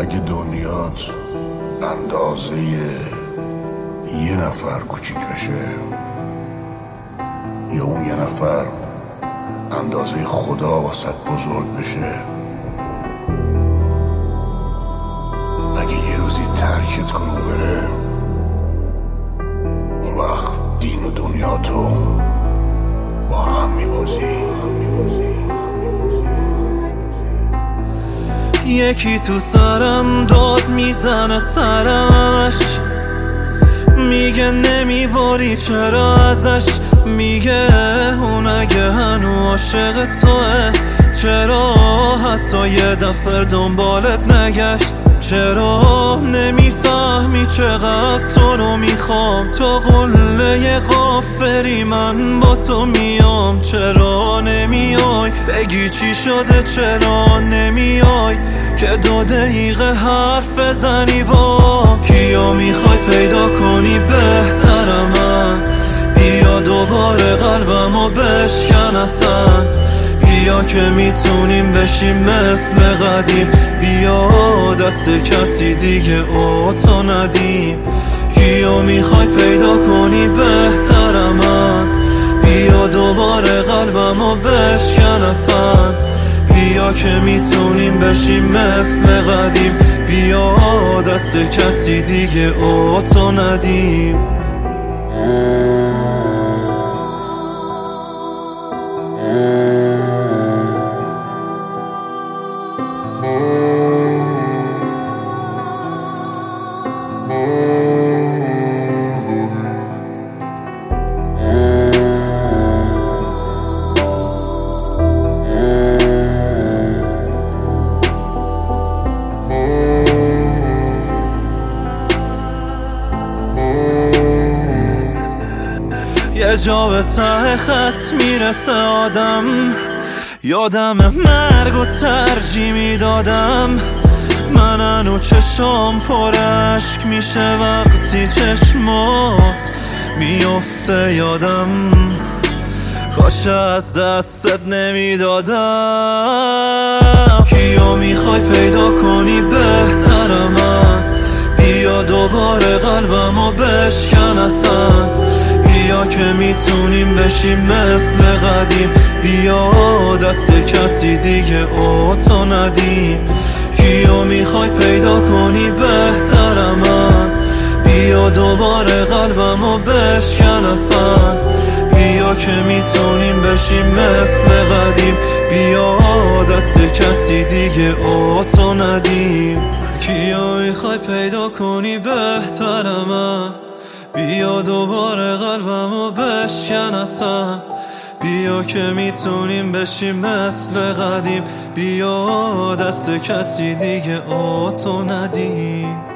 اگه دنیات اندازه یه نفر کوچیک بشه، یا اون یه نفر اندازه خدا واسط بزرگ بشه، اگه یه روزی ترکت کنه بره، اون وقت دین و دنیا تو با هم میبازی. یکی تو سرم داد میزنه سرم همش، میگه نمیباری چرا ازش، میگه اون اگه هنو عاشق توه چرا حتی یه دفعه دنبالت نگشت، چرا نمیفهمی چقدر تو رو میخوام، تو قله غافری من با تو میام، چرا نمیای بگی چی شده، چرا نمیای که 2 دقیقه حرف بزنی با کیا میخوای پیدا کنی بهترم من، بیا دوباره قلبمو بشکن اصلا، بیا که میتونیم بشیم مثل قدیم، بیا دست کسی دیگه تو ندیم، کیو میخوای پیدا کنی بهترم من، بیا دوباره قلبمو بشکن اصلا، بیا که میتونیم بشیم مثل قدیم، بیا دست کسی دیگه تو ندیم. یه جا به ته خط میرسه آدم، یادم مرگ و ترجیح میدادم، من هنو چشام پر اشک میشه وقتی چشمات میفته یادم، کاش از دستت نمیدادم، کیو میخوای پیدا کنی بهترم من، بیا دوباره قلبمو بشکن اصلا، بیا که میتونیم بشیم مثل قدیم، بیا دست کسی دیگه تو ندیم، کیو میخوای پیدا کنی بهترم من، بیا دوباره قلبمو بشکن اصلا، بیا که میتونیم بشیم مثل قدیم، بیا دست کسی دیگه تو ندیم، کیو میخوای پیدا کنی بهترم من، بیا دوباره قلبمو بشکن اصلا، بیا که میتونیم بشیم مثل قدیم، بیا دست کسی دیگه تو ندیم.